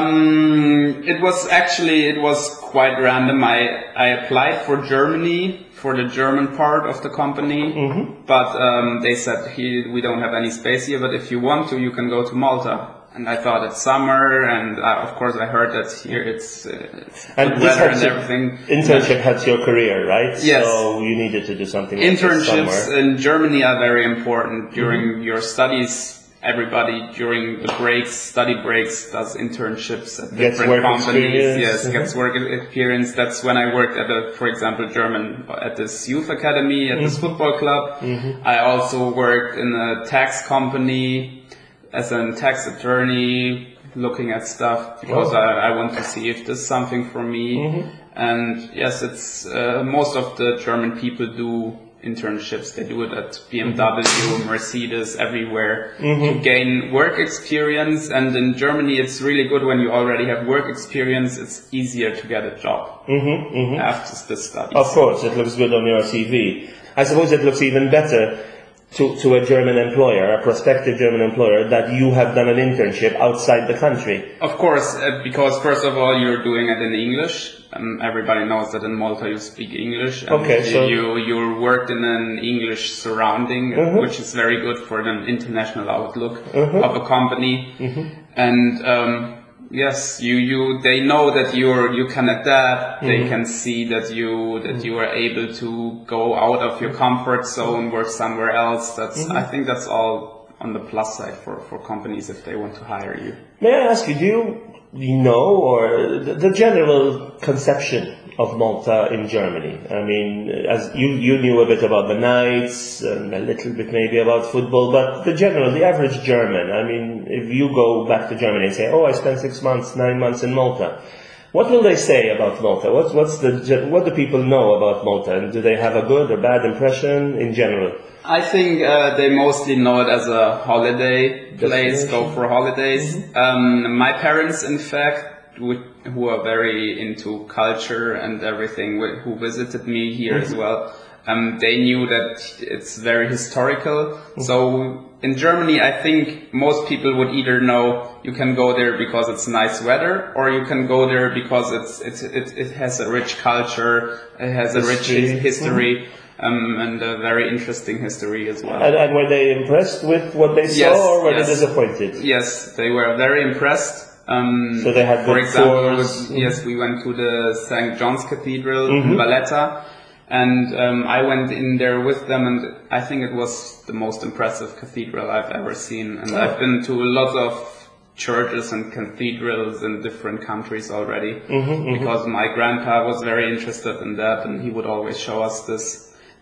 Um, it was actually, it was quite random. I, I applied for Germany, for the German part of the company, mm-hmm. but um, they said, he, we don't have any space here, but if you want to, you can go to Malta. And I thought it's summer, and uh, of course I heard that here it's, uh, it's and good weather and everything. Internship helps your career, right? Yes. So you needed to do something. Internships like in Germany are very important during mm-hmm. your studies. Everybody during the breaks, study breaks, does internships at gets different work companies. Experience. Yes, mm-hmm. gets work experience. That's when I worked at a, for example, German at this youth academy, at mm-hmm. this football club. Mm-hmm. I also worked in a tax company as a tax attorney, looking at stuff because oh. I, I want to see if there's something for me. Mm-hmm. And yes, it's uh, most of the German people do internships. They do it at B M W, mm-hmm. Mercedes, everywhere mm-hmm. to gain work experience. And in Germany, it's really good when you already have work experience. It's easier to get a job mm-hmm. Mm-hmm. after the studies. Of course, it looks good on your C V. I suppose it looks even better To, to a German employer, a prospective German employer, that you have done an internship outside the country. Of course, uh, because first of all, you're doing it in English. Um, everybody knows that in Malta you speak English. And okay, so you you worked in an English surrounding, mm-hmm. which is very good for an international outlook mm-hmm. of a company. Mm-hmm. And um, yes, you, you, they know that you're, you can adapt, mm-hmm. they can see that you, that mm-hmm. you are able to go out of your comfort zone, work somewhere else. That's, mm-hmm. I think that's all on the plus side for, for companies if they want to hire you. May I ask you, do you, do you know, or the, the general conception of Malta in Germany? I mean, as you, you knew a bit about the Knights and a little bit maybe about football, but the general, the average German, I mean, if you go back to Germany and say, oh, I spent six months, nine months in Malta, what will they say about Malta? What's, what's the, what do people know about Malta? And do they have a good or bad impression in general? I think uh, they mostly know it as a holiday place, go for holidays. Mm-hmm. Um, my parents, in fact, would, who are very into culture and everything, who visited me here mm-hmm. as well, um, they knew that it's very historical. Mm-hmm. So in Germany, I think most people would either know you can go there because it's nice weather, or you can go there because it's, it's, it, it has a rich culture, it has a rich history. Mm-hmm. Um, and a very interesting history as well. And, and were they impressed with what they saw, yes, or were yes. they disappointed? Yes, they were very impressed. Um, so they had for example, mm-hmm. yes, we went to the Saint John's Cathedral mm-hmm. in Valletta, and um, I went in there with them, and I think it was the most impressive cathedral I've ever seen. And oh. I've been to a lot of churches and cathedrals in different countries already, mm-hmm, because mm-hmm. my grandpa was very interested in that, and he would always show us this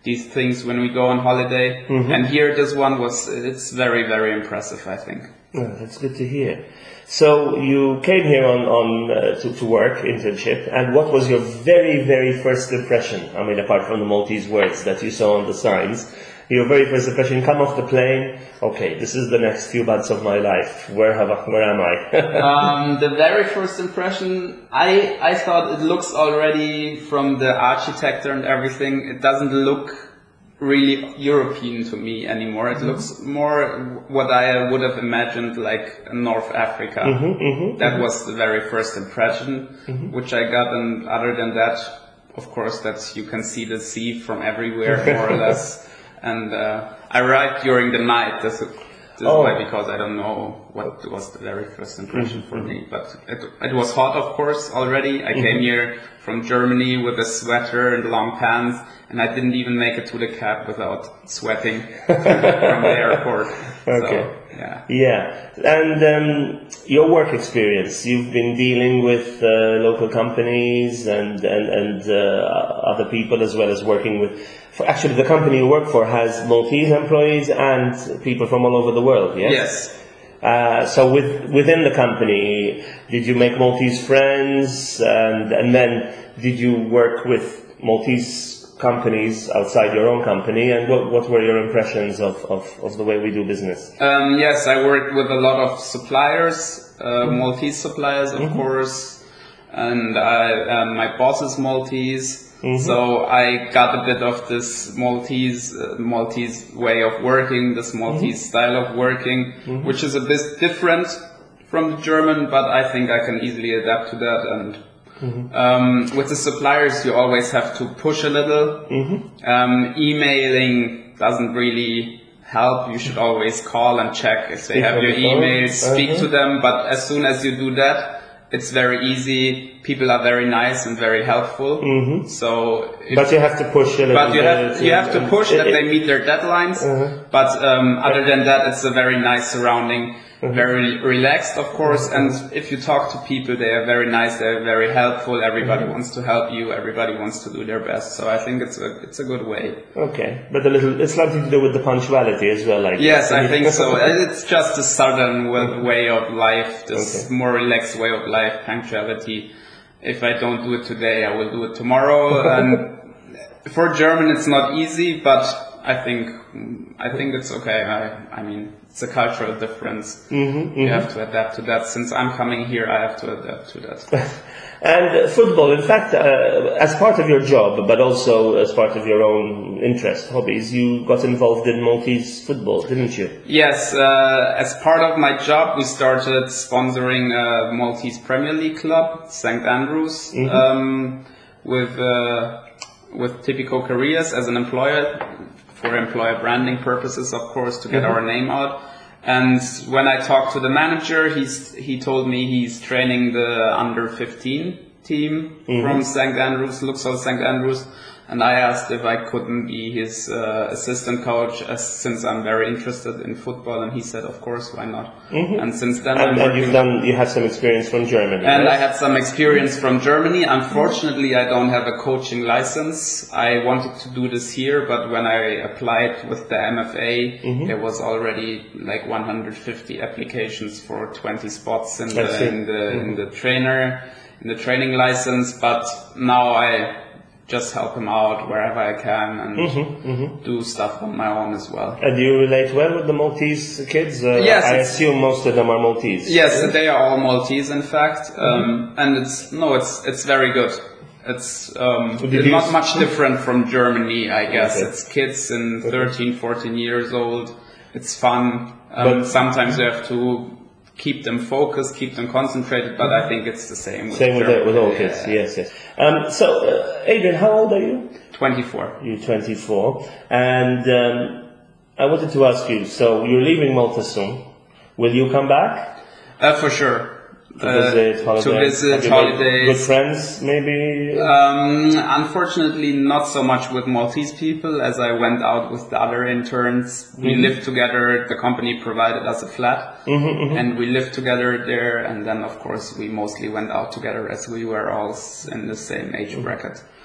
these things when we go on holiday. Mm-hmm. And here, this one was, it's very, very impressive, I think. Oh, that's good to hear. So you came here on, on uh, to, to work, internship, and what was your very, very first impression? I mean, apart from the Maltese words that you saw on the signs, your very first impression, come off the plane, okay, this is the next few months of my life. Where have I, where am I? um, the very first impression, I, I thought it looks already from the architecture and everything, it doesn't look really European to me anymore. It mm-hmm. looks more what I would have imagined like North Africa. Mm-hmm, mm-hmm, that mm-hmm. was the very first impression mm-hmm. which I got, and other than that, of course, that you can see the sea from everywhere more or less. And uh, I arrived during the night. This, this oh. is why, because I don't know what was the very first impression mm-hmm. for me. But it, it was hot, of course, already. I mm-hmm. came here from Germany with a sweater and long pants, and I didn't even make it to the cab without sweating from the airport. Okay. So, yeah. Yeah. And um, your work experience, you've been dealing with uh, local companies and, and, and uh, other people, as well as working with, for actually the company you work for has Maltese employees and people from all over the world, yes? Yes. Uh, so with, within the company, did you make Maltese friends, and, and then did you work with Maltese companies outside your own company, and what, what were your impressions of, of, of the way we do business? Um, yes, I worked with a lot of suppliers, uh, mm-hmm. Maltese suppliers, of mm-hmm. course, and I, um, my boss is Maltese. Mm-hmm. So I got a bit of this Maltese uh, Maltese way of working, this Maltese mm-hmm. style of working, mm-hmm. which is a bit different from the German, but I think I can easily adapt to that. And mm-hmm. um, with the suppliers, you always have to push a little. Mm-hmm. Um, emailing doesn't really help. You should always call and check if they speak have your emails, uh-huh. speak to them. But as soon as you do that, it's very easy. People are very nice and very helpful. Mm-hmm. So, but you have to push a little. But you have you have to push that they meet their deadlines. Uh-huh. But um, other than that, it's a very nice surrounding. Mm-hmm. Very relaxed, of course, and if you talk to people, they are very nice, they are very helpful, everybody mm-hmm. wants to help you, everybody wants to do their best, so I think it's a it's a good way. Okay, but a little, it's something to do with the punctuality as well, like yes, I think so. It's just a southern way of life, this okay. more relaxed way of life, punctuality. If I don't do it today, I will do it tomorrow, and for German it's not easy, but I think I think it's okay. I I mean, it's a cultural difference. Mm-hmm, mm-hmm. You have to adapt to that. Since I'm coming here, I have to adapt to that. And uh, football, in fact, uh, as part of your job, but also as part of your own interest, hobbies, you got involved in Maltese football, didn't you? Yes, uh, as part of my job, we started sponsoring a Maltese Premier League club, Saint Andrews, mm-hmm. um, with uh, with Tipico Careers as an employer. For employer branding purposes, of course, to get mm-hmm. our name out. And when I talked to the manager, he's, he told me he's training the under fifteen team mm-hmm. from Saint Andrews, Luxor Saint Andrews. And I asked if I couldn't be his uh, assistant coach, as, since I'm very interested in football. And he said, of course, why not? Mm-hmm. And since then, and, I'm and you've done, you have some experience from Germany. And right? I had some experience from Germany. Unfortunately, I don't have a coaching license. I wanted to do this here, but when I applied with the M F A, mm-hmm. there was already like one hundred fifty applications for twenty spots in the in the, mm-hmm. in the trainer in the training license. But now I just help him out wherever I can and mm-hmm, mm-hmm. do stuff on my own as well. And do you relate well with the Maltese kids? Uh, yes, I assume most of them are Maltese. Yes, yes. They are all Maltese, in fact, mm-hmm. um, and it's no, it's it's very good. It's um, not much different from Germany, I guess. Okay. It's kids in okay. thirteen, fourteen years old. It's fun. Um, but sometimes you have to keep them focused, keep them concentrated, but I think it's the same. With same with, the, with all kids, yeah. yes, yes. Um, so, uh, Adrian, how old are you? twenty-four. You're twenty-four. And um, I wanted to ask you, so you're leaving Malta soon. Will you come back? Uh, for sure. To visit, uh, to visit holidays. Good friends, maybe? Um, unfortunately, not so much with Maltese people, as I went out with the other interns. We mm-hmm. lived together. The company provided us a flat, mm-hmm, mm-hmm. and we lived together there. And then, of course, we mostly went out together, as we were all in the same age mm-hmm. bracket.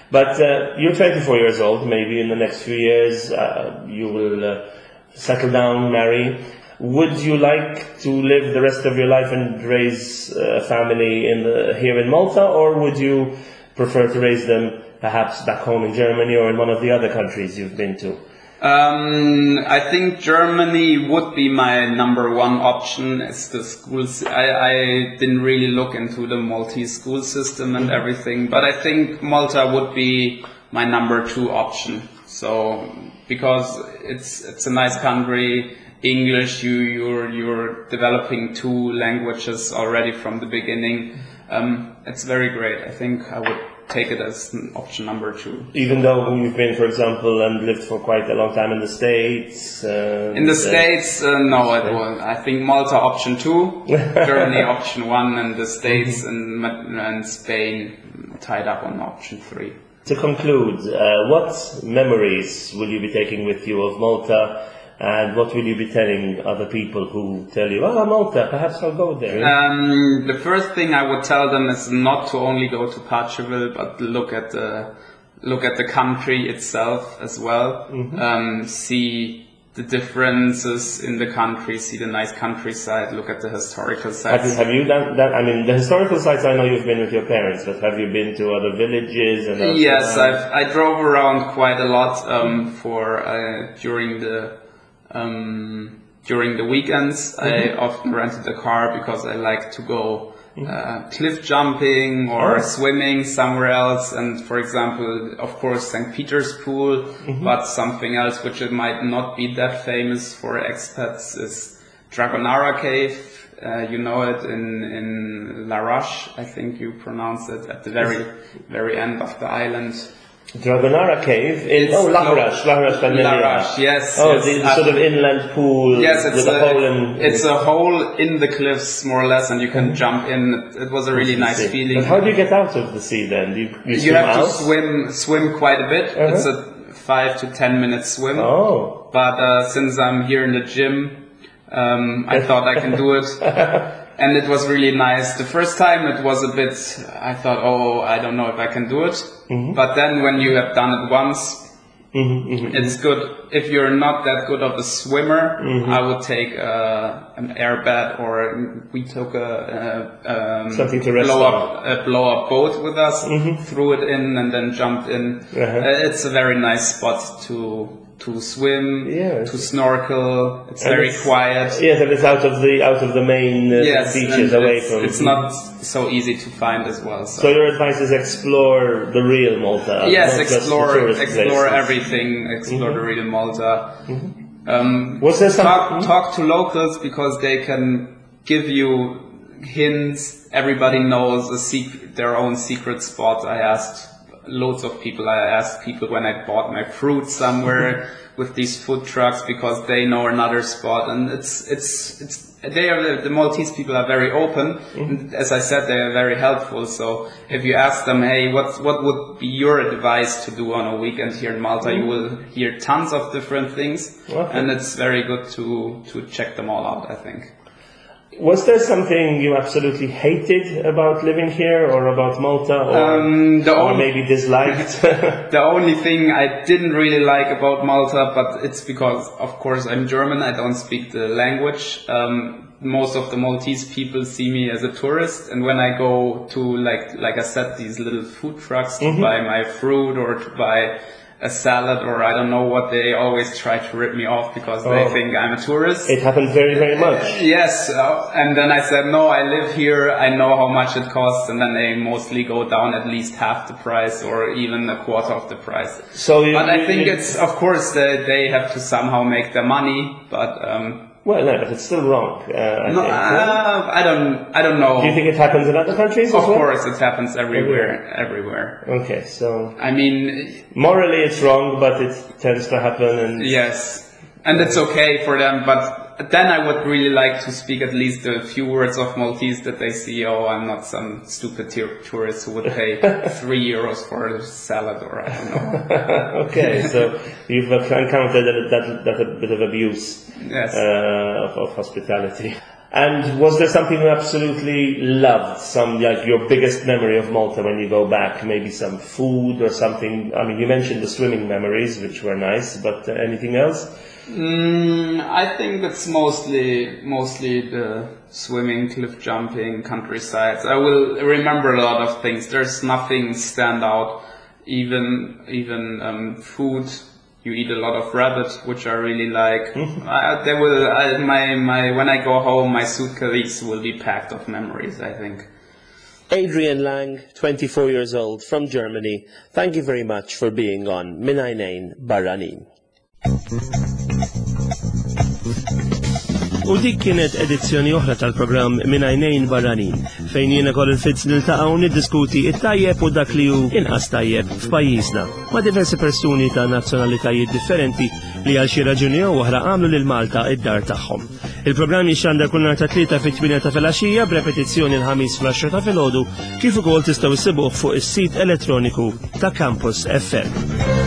But uh, you're twenty-four years old. Maybe in the next few years uh, you will uh, settle down, marry. Would you like to live the rest of your life and raise a family in the, here in Malta, or would you prefer to raise them perhaps back home in Germany or in one of the other countries you've been to? Um, I think Germany would be my number one option. It's the schools. I, I didn't really look into the Maltese school system and everything, but I think Malta would be my number two option. So, because it's it's a nice country, English, you you're you're developing two languages already from the beginning. Um, it's very great. I think I would take it as option number two. Even though you've been, for example, and lived for quite a long time in the States? Uh, in the States, uh, no, it was, I think Malta option two, Germany option one, and the States and, and Spain tied up on option three. To conclude, uh, what memories will you be taking with you of Malta? And what will you be telling other people who tell you, oh, Malta, perhaps I'll go there? Um, the first thing I would tell them is not to only go to Pachelbel, but look at the look at the country itself as well. Mm-hmm. Um, see the differences in the country, see the nice countryside, look at the historical sites. Have you, have you done that? I mean, the historical sites, I know you've been with your parents, but have you been to other villages? And yes, I've, I drove around quite a lot um, for uh, during the Um, during the weekends. Mm-hmm. I often rented a car because I like to go uh, cliff jumping or oh. swimming somewhere else. And for example, of course, Saint Peter's Pool, mm-hmm. but something else which it might not be that famous for expats is Dragonara Cave. Uh, you know it in, in La Roche, I think you pronounce it, at the very, very end of the island. Dragonara Cave in, oh, La Roche, La Roche, La Roche, yes. Oh, yes. the, the sort of inland pool. Yes, it's with a, a hole in, it's a hole in the cliffs, more or less, and you can mm-hmm. jump in. It, it was a really nice sea. feeling. But how do you get out of the sea then? Do you, you, you swim have out? to swim, swim quite a bit. Uh-huh. It's a five to ten minute swim. Oh. But uh, since I'm here in the gym, um, I thought I can do it. And it was really nice. The first time it was a bit, I thought, oh, I don't know if I can do it. Mm-hmm. But then when you have done it once, mm-hmm, mm-hmm. it's good. If you're not that good of a swimmer, mm-hmm. I would take uh, an air bed, or we took a, a um, something to rest blow on. up, a blow up boat with us, mm-hmm. threw it in and then jumped in. Uh-huh. Uh, it's a very nice spot to to swim, yes. to snorkel. It's and very it's, quiet. Yes, and it's out of the out of the main uh, yes, beaches, away it's, from. It's not so easy to find as well. So, so your advice is explore the real Malta. Yes, explore explore places. everything. Explore mm-hmm. the real Malta. Mm-hmm. Um, Was there some talk, mm-hmm. talk to locals because they can give you hints. Everybody knows a secret, their own secret spot. I asked loads of people. I asked people when I bought my fruit somewhere with these food trucks because they know another spot, and it's it's it's they are the Maltese people are very open. Mm-hmm. And as I said, they are very helpful. So if you ask them, hey, what what would be your advice to do on a weekend here in Malta, mm-hmm. you will hear tons of different things, okay. and it's very good to to check them all out, I think. Was there something you absolutely hated about living here or about Malta, or, um, the or only, maybe disliked? The only thing I didn't really like about Malta, but it's because, of course, I'm German, I don't speak the language. Um, most of the Maltese people see me as a tourist, and when I go to, like like I said, these little food trucks to mm-hmm. buy my fruit or to buy a salad, or I don't know what, they always try to rip me off because oh. they think I'm a tourist. It happened very, very much. Uh, yes, uh, and then I said, no, I live here, I know how much it costs, and then they mostly go down at least half the price or even a quarter of the price. So, you, But I think you, it's, of course, they, they have to somehow make their money, but... Um, Well, no, but it's still wrong. Uh, I, no, think, uh, I don't. I don't know. Do you think it happens in other countries? Of as well? course, it happens everywhere. Everywhere. Okay, so. I mean, morally, it's wrong, but it tends to happen, and. Yes, and it's okay for them. But then I would really like to speak at least a few words of Maltese that they see. Oh, I'm not some stupid tourist who would pay three euros for a salad, or I don't know. Okay, so you've encountered that, that, that a bit of abuse yes. uh, of, of hospitality. And was there something you absolutely loved? Some, like, your biggest memory of Malta when you go back? Maybe some food or something? I mean, you mentioned the swimming memories, which were nice, but uh, anything else? Mm, I think it's mostly mostly the swimming, cliff jumping, countrysides. I will remember a lot of things. There's nothing stand out. Even even um, food. You eat a lot of rabbit, which I really like. I, they will. I, my my when I go home, my suitcase will be packed of memories, I think. Adrian Lang, twenty-four years old, from Germany. Thank you very much for being on Min Għajnejn Barranin. U dik kienet edizzjoni oħra tal-programm Min Għajnejn Barranin, fejn jiena kol il-fitz niltaqgħu niddiskuti it-tajjeb u dak li hu inqas tajjeb f'pajjiżna, ma' diversi persuni ta' nazzjonalitajiet differenti li għal xi raġuni jew oħra għamlu lil Malta id-dar tagħhom. Il-programm jixxandar kull nhar ta' tlieta fit-tmien ta' filgħaxija b'repetizzjoni l-ħamis fl-għaxra ta' filgħodu, kif ukoll tistgħu issibuh fuq is-sit elettroniku ta' Campus F M.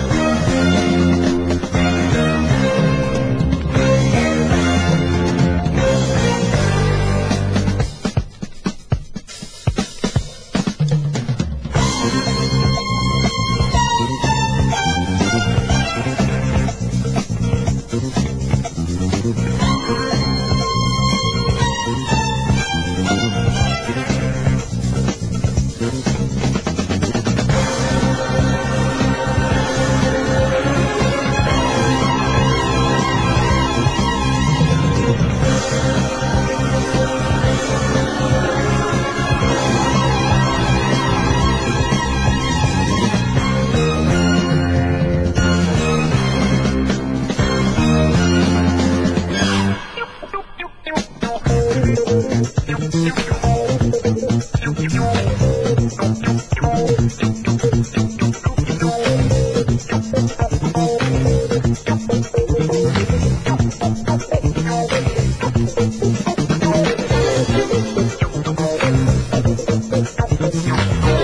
Thank you.